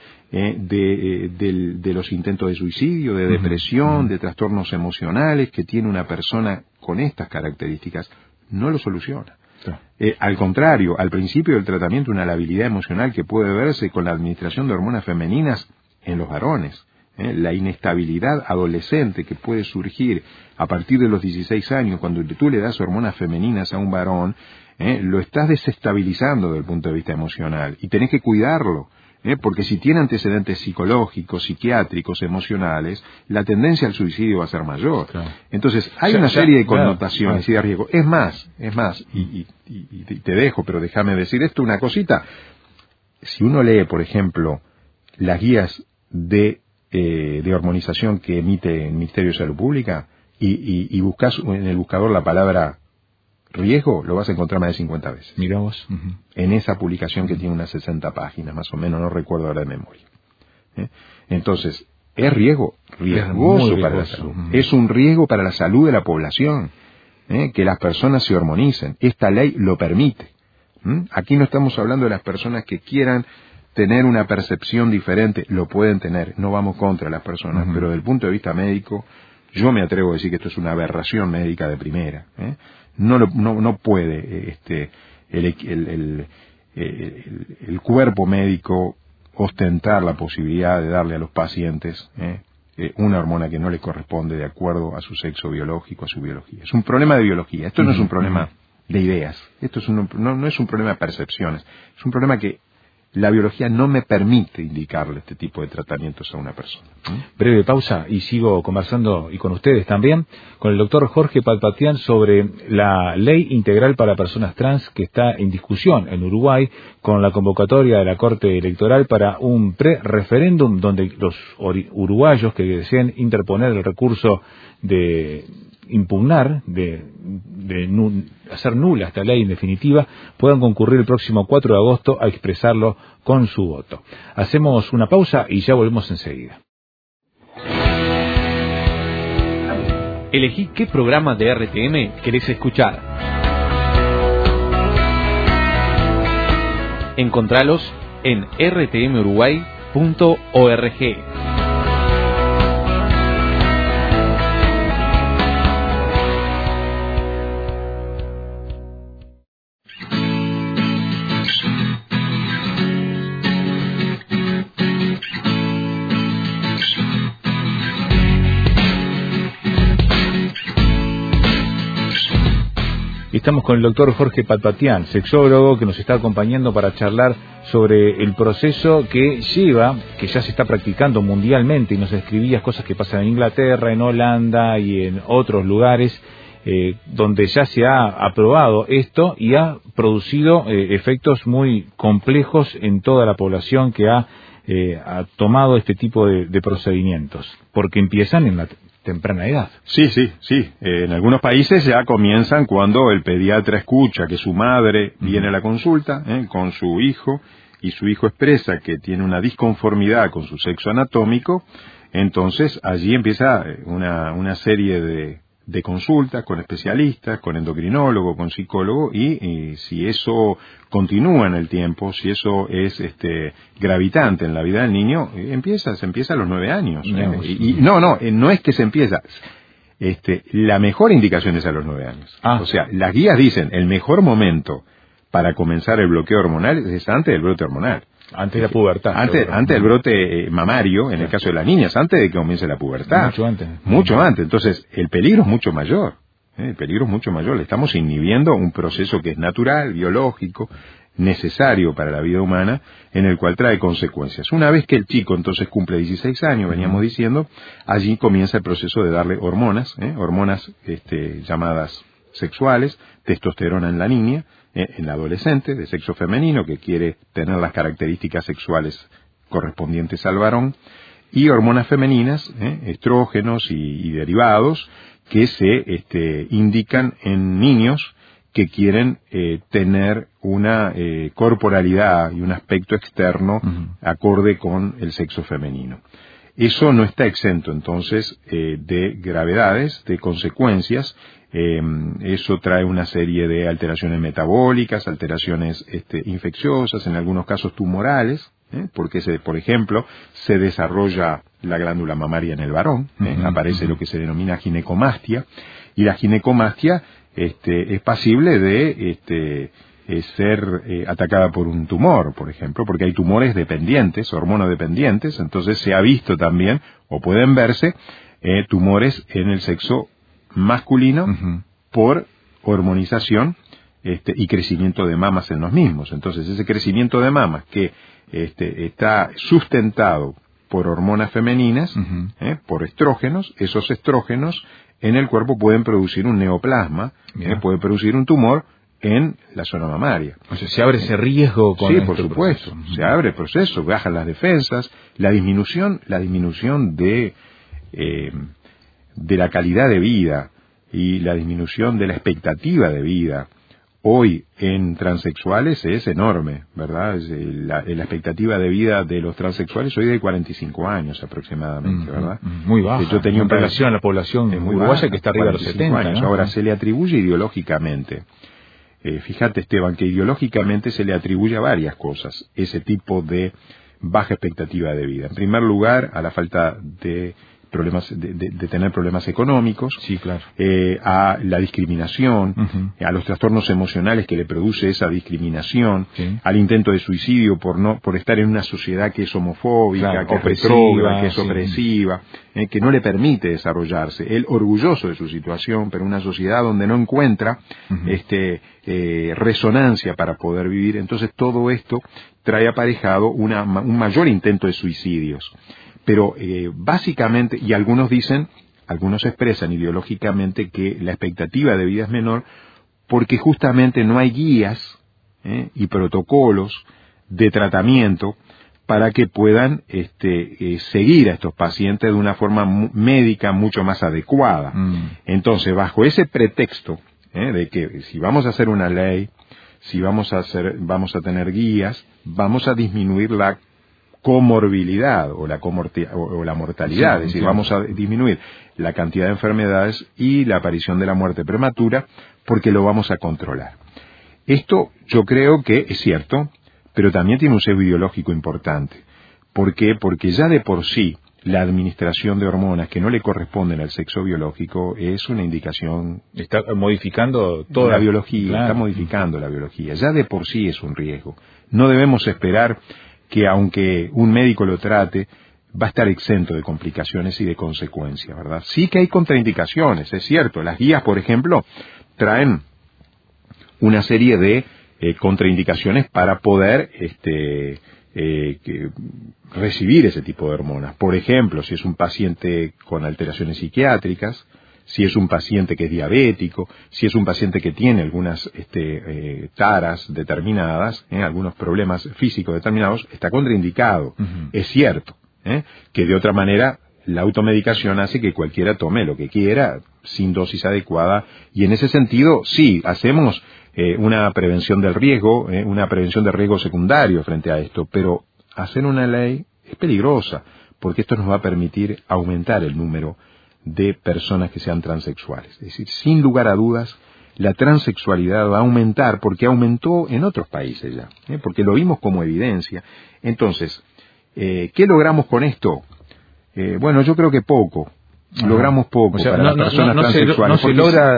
de los intentos de suicidio, de depresión, de trastornos emocionales que tiene una persona con estas características. No lo soluciona. Al contrario, al principio del tratamiento, una labilidad emocional que puede verse con la administración de hormonas femeninas en los varones. La inestabilidad adolescente que puede surgir a partir de los 16 años, cuando tú le das hormonas femeninas a un varón, lo estás desestabilizando desde el punto de vista emocional y tenés que cuidarlo, porque si tiene antecedentes psicológicos, psiquiátricos, emocionales, la tendencia al suicidio va a ser mayor. Claro. Entonces, hay una serie de connotaciones y de riesgos. Es más, y te dejo, pero déjame decir esto, una cosita. Si uno lee, por ejemplo, las guías de hormonización que emite el Ministerio de Salud Pública y buscas en el buscador la palabra riesgo, lo vas a encontrar más de 50 veces. Mirá vos. En esa publicación que tiene unas 60 páginas, más o menos, no recuerdo ahora de memoria. Entonces, ¿es riesgoso para la salud? Es un riesgo para la salud de la población, que las personas se hormonicen. Esta ley lo permite. Aquí no estamos hablando de las personas que quieran tener una percepción diferente, lo pueden tener, no vamos contra las personas, pero desde el punto de vista médico, yo me atrevo a decir que esto es una aberración médica de primera. No puede el cuerpo médico ostentar la posibilidad de darle a los pacientes una hormona que no le corresponde de acuerdo a su sexo biológico, a su biología. Es un problema de biología, esto no es un problema de ideas, esto no es un problema de percepciones, es un problema que la biología no me permite indicarle este tipo de tratamientos a una persona. Breve pausa y sigo conversando, y con ustedes también, con el doctor Jorge Patpatian sobre la ley integral para personas trans que está en discusión en Uruguay, con la convocatoria de la Corte Electoral para un pre-referéndum donde los uruguayos que deseen interponer el recurso de impugnar, de hacer nula esta ley en definitiva, puedan concurrir el próximo 4 de agosto a expresarlo con su voto. Hacemos una pausa y ya volvemos enseguida. Elegí qué programa de RTM querés escuchar. Encontralos en rtmuruguay.org. Estamos con el doctor Jorge Patpatian, sexólogo, que nos está acompañando para charlar sobre el proceso que ya se está practicando mundialmente, y nos describías cosas que pasan en Inglaterra, en Holanda y en otros lugares, donde ya se ha aprobado esto y ha producido efectos muy complejos en toda la población que ha tomado este tipo de procedimientos, porque empiezan en la temprana edad. Sí. En algunos países ya comienzan cuando el pediatra escucha que su madre viene a la consulta con su hijo, y su hijo expresa que tiene una disconformidad con su sexo anatómico. Entonces allí empieza una serie de consultas con especialistas, con endocrinólogo, con psicólogo, y si eso continúa en el tiempo, si eso es gravitante en la vida del niño, se empieza a los 9 años. No es que se empieza. la mejor indicación es a los 9 años. O sea, las guías dicen, el mejor momento para comenzar el bloqueo hormonal es antes del brote hormonal. Antes de la pubertad. Antes del brote mamario, en el caso de las niñas, antes de que comience la pubertad. Mucho antes. Mucho antes. Entonces, el peligro es mucho mayor. El peligro es mucho mayor. Le estamos inhibiendo un proceso que es natural, biológico, necesario para la vida humana, en el cual trae consecuencias. Una vez que el chico entonces cumple 16 años, veníamos diciendo, allí comienza el proceso de darle hormonas, hormonas llamadas sexuales, testosterona en la niña, en la adolescente, de sexo femenino, que quiere tener las características sexuales correspondientes al varón, y hormonas femeninas, estrógenos y derivados, que se indican en niños que quieren tener una corporalidad y un aspecto externo acorde con el sexo femenino. Eso no está exento, entonces, de gravedades, de consecuencias. Eso trae una serie de alteraciones metabólicas, alteraciones infecciosas, en algunos casos tumorales, porque, por ejemplo, se desarrolla la glándula mamaria en el varón, aparece lo que se denomina ginecomastia, y la ginecomastia es pasible de ser atacada por un tumor, por ejemplo, porque hay tumores dependientes, hormonodependientes, entonces se ha visto también, o pueden verse, tumores en el sexo masculino por hormonización y crecimiento de mamas en los mismos. Entonces, ese crecimiento de mamas que está sustentado por hormonas femeninas, por estrógenos, esos estrógenos en el cuerpo pueden producir un neoplasma, puede producir un tumor en la zona mamaria. O sea, se abre ese riesgo con Sí, por supuesto. Se abre el proceso, bajan las defensas, la disminución de la calidad de vida y la disminución de la expectativa de vida hoy en transexuales es enorme, ¿verdad? La expectativa de vida de los transexuales hoy es de 45 años aproximadamente, ¿verdad? Muy baja. Yo tenía en relación a la población uruguaya que está arriba de los 70 años. ¿no? Ahora, se le atribuye ideológicamente. Fíjate, Esteban, que ideológicamente se le atribuye a varias cosas ese tipo de baja expectativa de vida. En primer lugar, a la falta de problemas de tener problemas económicos, sí, claro, a la discriminación, a los trastornos emocionales que le produce esa discriminación, sí, al intento de suicidio por estar en una sociedad que es homofóbica, claro, que opresiva, es retrógrada, que es sí, opresiva, que no le permite desarrollarse. Él orgulloso de su situación, pero una sociedad donde no encuentra resonancia para poder vivir. Entonces todo esto trae aparejado un mayor intento de suicidios. Pero básicamente, y algunos expresan ideológicamente que la expectativa de vida es menor porque justamente no hay guías y protocolos de tratamiento para que puedan seguir a estos pacientes de una forma médica mucho más adecuada. Entonces, bajo ese pretexto de que si vamos a hacer una ley, si vamos a tener guías, vamos a disminuir la comorbilidad o la mortalidad, es decir, vamos a disminuir la cantidad de enfermedades y la aparición de la muerte prematura porque lo vamos a controlar. Esto yo creo que es cierto, pero también tiene un sesgo ideológico importante. ¿Por qué? Porque ya de por sí la administración de hormonas que no le corresponden al sexo biológico es una indicación. Está modificando toda la biología, claro, está modificando la biología. Ya de por sí es un riesgo. No debemos esperar que aunque un médico lo trate, va a estar exento de complicaciones y de consecuencias, ¿verdad? Sí que hay contraindicaciones, es cierto. Las guías, por ejemplo, traen una serie de contraindicaciones para poder recibir ese tipo de hormonas. Por ejemplo, si es un paciente con alteraciones psiquiátricas, si es un paciente que es diabético, si es un paciente que tiene algunas taras determinadas, algunos problemas físicos determinados, está contraindicado. Es cierto que de otra manera la automedicación hace que cualquiera tome lo que quiera sin dosis adecuada, y en ese sentido sí hacemos una prevención del riesgo, una prevención de riesgo secundario frente a esto, pero hacer una ley es peligrosa porque esto nos va a permitir aumentar el número de personas que sean transexuales. Es decir, sin lugar a dudas, la transexualidad va a aumentar porque aumentó en otros países ya, porque lo vimos como evidencia. Entonces, ¿qué logramos con esto? Bueno, yo creo que poco. logramos poco para las personas transexuales. No se logra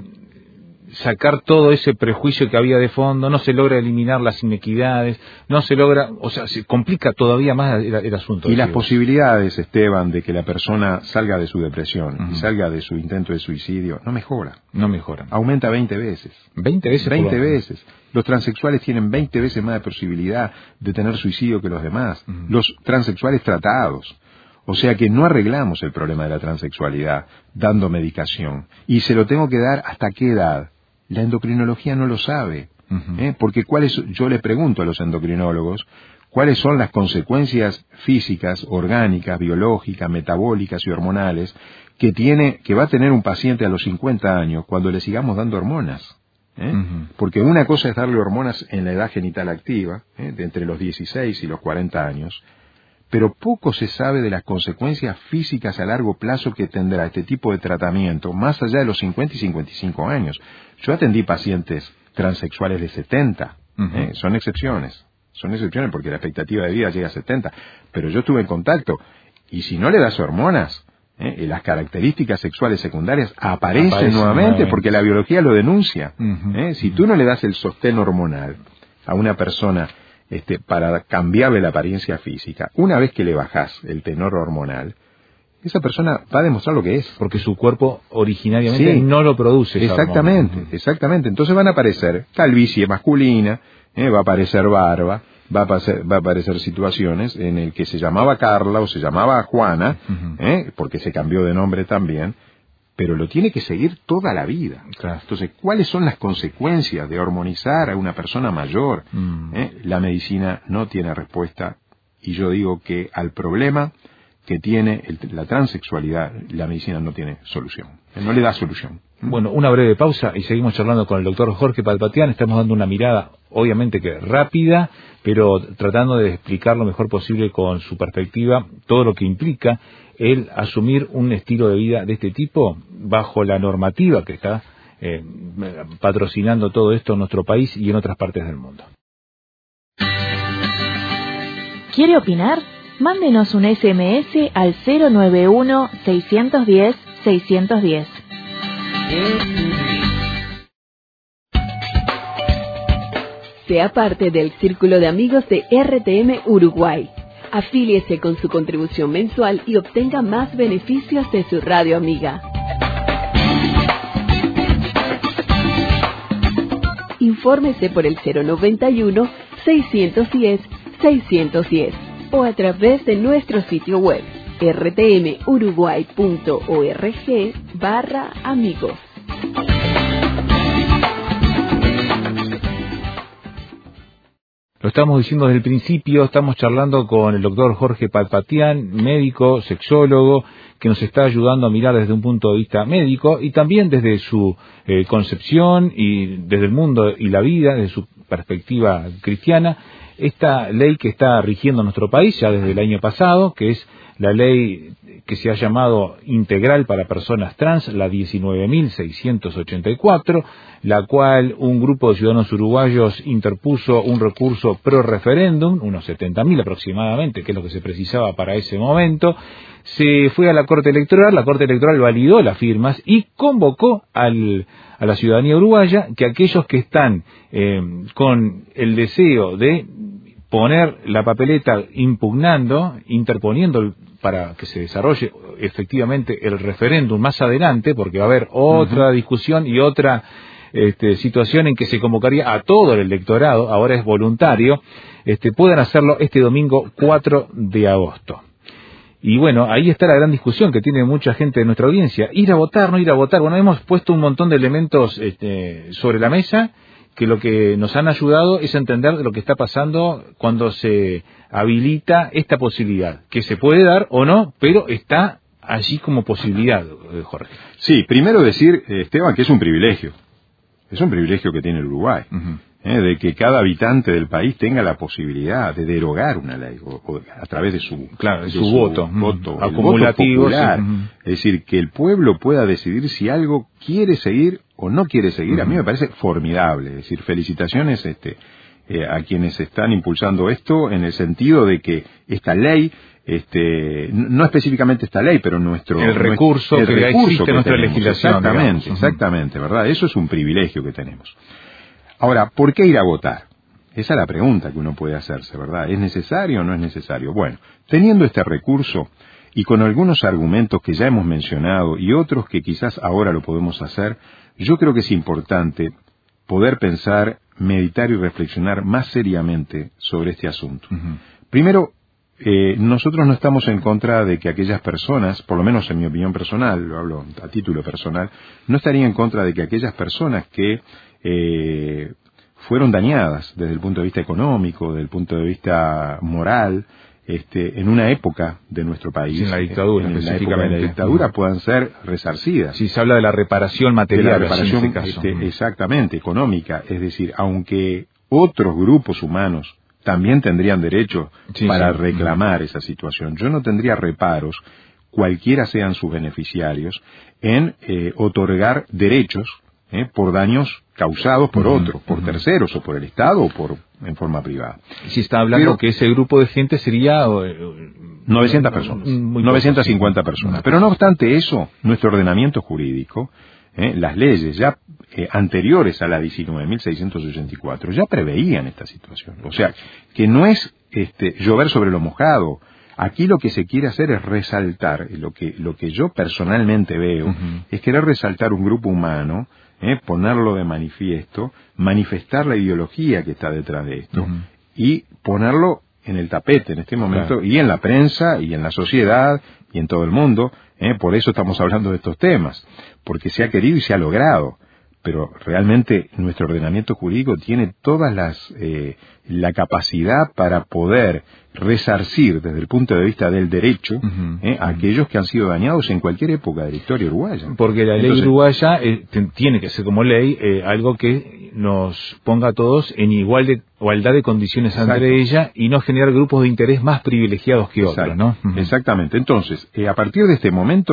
sacar todo ese prejuicio que había de fondo, no se logra eliminar las inequidades, no se logra, o sea, se complica todavía más el asunto. Y las posibilidades, Esteban, de que la persona salga de su depresión y salga de su intento de suicidio, no mejora. No mejora. Aumenta 20 veces. 20 veces. 20 veces. Los transexuales tienen 20 veces más de posibilidad de tener suicidio que los demás. Los transexuales tratados. O sea que no arreglamos el problema de la transexualidad dando medicación. Y se lo tengo que dar ¿hasta qué edad? La endocrinología no lo sabe. Porque yo le pregunto a los endocrinólogos cuáles son las consecuencias físicas, orgánicas, biológicas, metabólicas y hormonales que va a tener un paciente a los 50 años cuando le sigamos dando hormonas. Porque una cosa es darle hormonas en la edad genital activa, de entre los 16 y los 40 años, pero poco se sabe de las consecuencias físicas a largo plazo que tendrá este tipo de tratamiento, más allá de los 50 y 55 años. Yo atendí pacientes transexuales de 70, son excepciones porque la expectativa de vida llega a 70, pero yo estuve en contacto, y si no le das hormonas, las características sexuales secundarias aparecen nuevamente porque la biología lo denuncia. Si tú no le das el sostén hormonal a una persona para cambiarle la apariencia física, una vez que le bajás el tenor hormonal, esa persona va a demostrar lo que es. Porque su cuerpo originariamente no lo produce. Exactamente. Entonces van a aparecer calvicie masculina, va a aparecer barba, va a aparecer situaciones en el que se llamaba Carla o se llamaba Juana, porque se cambió de nombre también, pero lo tiene que seguir toda la vida. Claro. Entonces, ¿cuáles son las consecuencias de hormonizar a una persona mayor? La medicina no tiene respuesta, y yo digo que al problema que tiene la transexualidad, la medicina no tiene solución, no le da solución. Bueno, una breve pausa y seguimos charlando con el doctor Jorge Palpatián. Estamos dando una mirada, obviamente que rápida, pero tratando de explicar lo mejor posible con su perspectiva todo lo que implica el asumir un estilo de vida de este tipo bajo la normativa que está patrocinando todo esto en nuestro país y en otras partes del mundo. ¿Quiere opinar? Mándenos un SMS al 091-610-610. Sea parte del Círculo de Amigos de RTM Uruguay. Afíliese con su contribución mensual y obtenga más beneficios de su radio amiga. Infórmese por el 091-610-610 o a través de nuestro sitio web rtmuruguay.org/amigos. Lo estamos diciendo desde el principio, estamos charlando con el doctor Jorge Palpatián, médico, sexólogo, que nos está ayudando a mirar desde un punto de vista médico y también desde su concepción y desde el mundo y la vida, desde su perspectiva cristiana, esta ley que está rigiendo nuestro país ya desde el año pasado, que es la ley que se ha llamado Integral para Personas Trans, la 19.684, la cual un grupo de ciudadanos uruguayos interpuso un recurso pro referéndum, unos 70.000 aproximadamente, que es lo que se precisaba para ese momento. Se fue a la Corte Electoral validó las firmas y convocó a la ciudadanía uruguaya que aquellos que están con el deseo de poner la papeleta interponiendo para que se desarrolle efectivamente el referéndum más adelante, porque va a haber otra discusión y otra situación en que se convocaría a todo el electorado, ahora es voluntario, puedan hacerlo este domingo 4 de agosto. Y bueno, ahí está la gran discusión que tiene mucha gente de nuestra audiencia, ir a votar, no ir a votar. Bueno, hemos puesto un montón de elementos sobre la mesa, que lo que nos han ayudado es entender lo que está pasando cuando se habilita esta posibilidad, que se puede dar o no, pero está allí como posibilidad, Jorge. Sí, primero decir, Esteban, que es un privilegio que tiene el Uruguay, de que cada habitante del país tenga la posibilidad de derogar una ley o a través de su voto acumulativo, popular. Es decir, que el pueblo pueda decidir si algo quiere seguir o no quiere seguir. A mí me parece formidable. Es decir, felicitaciones a quienes están impulsando esto, en el sentido de que esta ley, no específicamente esta ley, pero el recurso que existe en nuestra legislación. Exactamente, ¿verdad? Eso es un privilegio que tenemos. Ahora, ¿por qué ir a votar? Esa es la pregunta que uno puede hacerse, ¿verdad? ¿Es necesario o no es necesario? Bueno, teniendo este recurso y con algunos argumentos que ya hemos mencionado y otros que quizás ahora lo podemos hacer, yo creo que es importante poder pensar, meditar y reflexionar más seriamente sobre este asunto. Primero, nosotros no estamos en contra de que aquellas personas, por lo menos en mi opinión personal, lo hablo a título personal, no estaría en contra de que aquellas personas que fueron dañadas desde el punto de vista económico, desde el punto de vista moral, en una época de nuestro país, en la dictadura, en la época de la dictadura, puedan ser resarcidas. Sí, se habla de la reparación material, de la reparación, en este caso. Exactamente, económica, es decir, aunque otros grupos humanos también tendrían derecho para reclamar esa situación. Yo no tendría reparos, cualquiera sean sus beneficiarios, en otorgar derechos por daños causados por otros, por terceros, o por el Estado, o en forma privada. Si está hablando que ese grupo de gente sería 900 personas, 950 personas. Pero no obstante eso, nuestro ordenamiento jurídico, las leyes ya anteriores a la 19.684 ya preveían esta situación. O sea, que no es llover sobre lo mojado. Aquí lo que se quiere hacer es resaltar, lo que yo personalmente veo, es querer resaltar un grupo humano, ponerlo de manifiesto, manifestar la ideología que está detrás de esto, y ponerlo en el tapete en este momento, y en la prensa, y en la sociedad, y en todo el mundo. Por eso estamos hablando de estos temas, porque se ha querido y se ha logrado. Pero realmente nuestro ordenamiento jurídico tiene todas la capacidad para poder resarcir desde el punto de vista del derecho a aquellos que han sido dañados en cualquier época de la historia uruguaya. Porque la ley uruguaya tiene que ser como ley algo que nos ponga a todos en igualdad de condiciones ante ella y no generar grupos de interés más privilegiados que otros, ¿no? Exactamente. Entonces, a partir de este momento,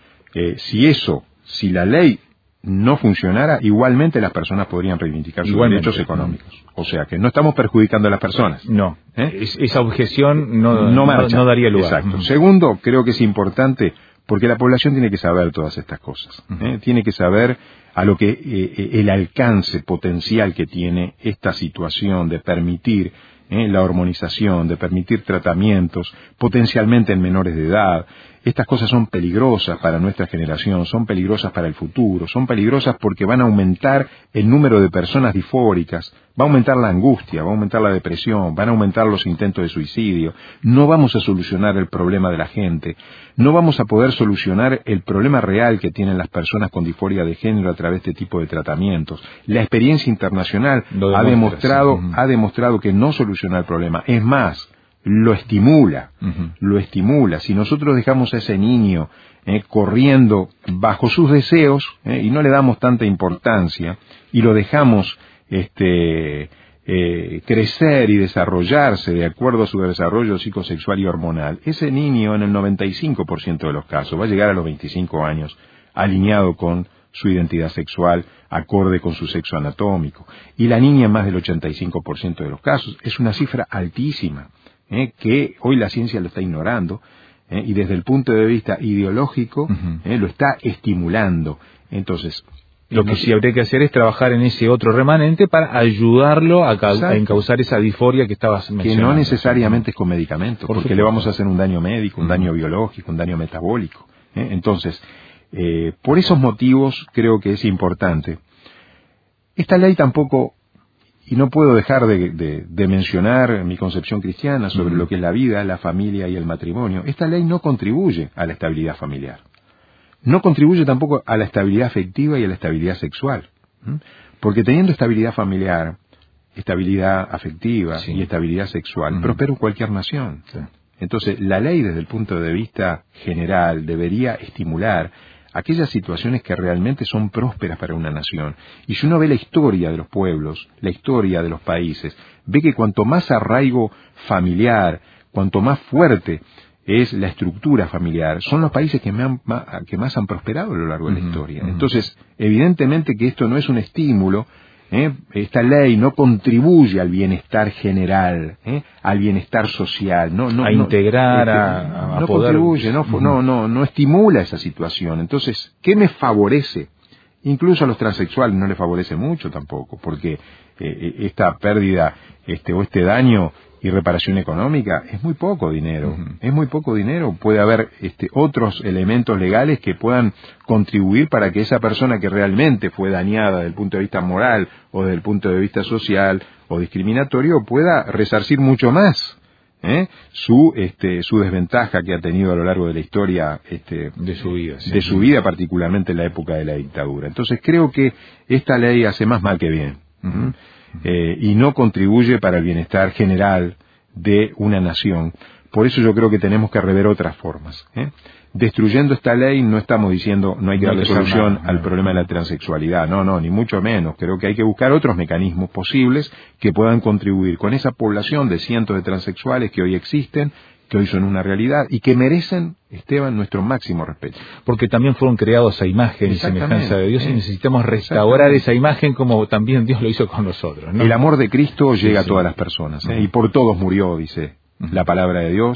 si la ley no funcionara, igualmente las personas podrían reivindicar sus derechos económicos. O sea que no estamos perjudicando a las personas. No, esa objeción no daría lugar. Exacto. Segundo, creo que es importante, porque la población tiene que saber todas estas cosas. Tiene que saber a lo que el alcance potencial que tiene esta situación de permitir la hormonización, de permitir tratamientos potencialmente en menores de edad. Estas cosas son peligrosas para nuestra generación, son peligrosas para el futuro, son peligrosas porque van a aumentar el número de personas disfóricas, va a aumentar la angustia, va a aumentar la depresión, van a aumentar los intentos de suicidio. No vamos a solucionar el problema de la gente, no vamos a poder solucionar el problema real que tienen las personas con disforia de género a través de este tipo de tratamientos. La experiencia internacional ha demostrado que no soluciona el problema, es más, lo estimula. Si nosotros dejamos a ese niño corriendo bajo sus deseos y no le damos tanta importancia y lo dejamos crecer y desarrollarse de acuerdo a su desarrollo psicosexual y hormonal, ese niño en el 95% de los casos va a llegar a los 25 años alineado con su identidad sexual, acorde con su sexo anatómico, y la niña en más del 85% de los casos. Es una cifra altísima, que hoy la ciencia lo está ignorando, y desde el punto de vista ideológico lo está estimulando. Entonces, lo que sí habría que hacer es trabajar en ese otro remanente para ayudarlo a encauzar esa disforia que estabas mencionando. Que no necesariamente es con medicamentos, porque le vamos a hacer un daño médico, un daño biológico, un daño metabólico. Entonces, por esos motivos creo que es importante. Esta ley tampoco, y no puedo dejar de mencionar mi concepción cristiana sobre lo que es la vida, la familia y el matrimonio. Esta ley no contribuye a la estabilidad familiar. No contribuye tampoco a la estabilidad afectiva y a la estabilidad sexual. Porque teniendo estabilidad familiar, estabilidad afectiva y estabilidad sexual, prospera cualquier nación. Entonces, la ley desde el punto de vista general debería estimular aquellas situaciones que realmente son prósperas para una nación. Y si uno ve la historia de los pueblos, la historia de los países, ve que cuanto más arraigo familiar, cuanto más fuerte es la estructura familiar, son los países que más han prosperado a lo largo de la historia. Entonces, evidentemente que esto no es un estímulo esta ley no contribuye al bienestar general, al bienestar social, no integrar, a no poder... contribuye, no estimula esa situación. Entonces, ¿qué me favorece? Incluso a los transexuales no les favorece mucho tampoco, porque esta pérdida o este daño y reparación económica es muy poco dinero, es muy poco dinero. Puede haber otros elementos legales que puedan contribuir para que esa persona que realmente fue dañada desde el punto de vista moral o desde el punto de vista social o discriminatorio pueda resarcir mucho más su desventaja que ha tenido a lo largo de la historia de su vida, sí. de su vida, particularmente en la época de la dictadura. Entonces creo que esta ley hace más mal que bien. Y no contribuye para el bienestar general de una nación. Por eso yo creo que tenemos que rever otras formas. Destruyendo esta ley no estamos diciendo no hay que darle solución al problema de la transexualidad, no, ni mucho menos. Creo que hay que buscar otros mecanismos posibles que puedan contribuir con esa población de cientos de transexuales que hoy existen, que hoy son una realidad y que merecen, Esteban, nuestro máximo respeto. Porque también fueron creados a imagen y semejanza de Dios y necesitamos restaurar esa imagen como también Dios lo hizo con nosotros, ¿no? El amor de Cristo llega a todas las personas, y por todos murió, dice la palabra de Dios.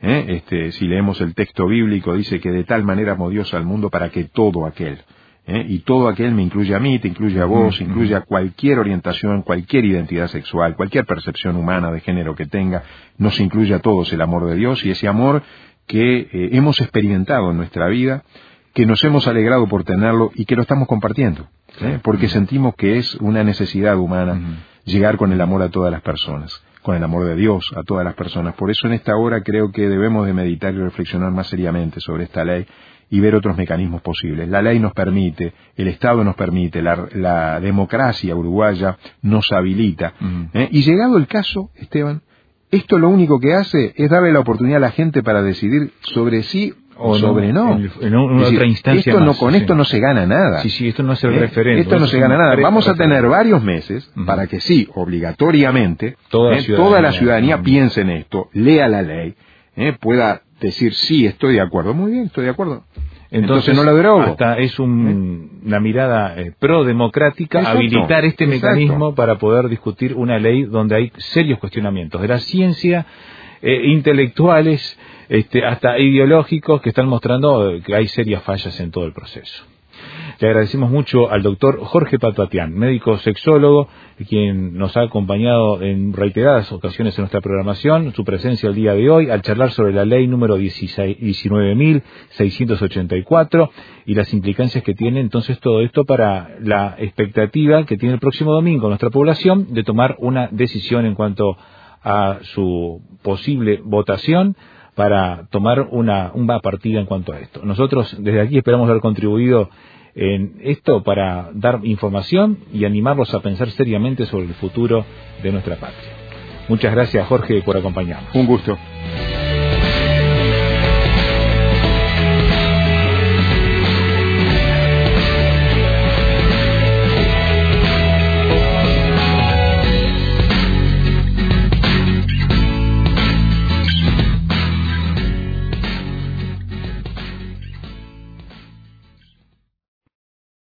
Si leemos el texto bíblico, dice que de tal manera amó Dios al mundo para que todo aquel, y todo aquel me incluye a mí, te incluye a vos, incluye a cualquier orientación, cualquier identidad sexual, cualquier percepción humana de género que tenga, nos incluye a todos el amor de Dios y ese amor que hemos experimentado en nuestra vida, que nos hemos alegrado por tenerlo y que lo estamos compartiendo, porque sentimos que es una necesidad humana llegar con el amor a todas las personas, con el amor de Dios a todas las personas. Por eso en esta hora creo que debemos de meditar y reflexionar más seriamente sobre esta ley y ver otros mecanismos posibles. La ley nos permite, el Estado nos permite, la democracia uruguaya nos habilita. Y llegado el caso, Esteban, esto lo único que hace es darle la oportunidad a la gente para decidir sobre sí o sobre no. En otra instancia esto más, con esto no se gana nada. Sí, esto no es el referéndum. Esto no se gana nada. Vamos a tener varios meses para que sí, obligatoriamente, toda la ciudadanía piense en esto, lea la ley, pueda decir sí, estoy de acuerdo. Muy bien, estoy de acuerdo. Entonces no lo derogo. Hasta es una mirada pro-democrática habilitar este mecanismo para poder discutir una ley donde hay serios cuestionamientos de la ciencia, intelectuales, hasta ideológicos que están mostrando que hay serias fallas en todo el proceso. Le agradecemos mucho al doctor Jorge Patatián, médico sexólogo, quien nos ha acompañado en reiteradas ocasiones en nuestra programación, su presencia el día de hoy, al charlar sobre la ley número 19.684 y las implicancias que tiene entonces todo esto para la expectativa que tiene el próximo domingo nuestra población de tomar una decisión en cuanto a su posible votación para tomar una partida en cuanto a esto. Nosotros desde aquí esperamos haber contribuido en esto para dar información y animarlos a pensar seriamente sobre el futuro de nuestra patria. Muchas gracias, Jorge, por acompañarnos. Un gusto.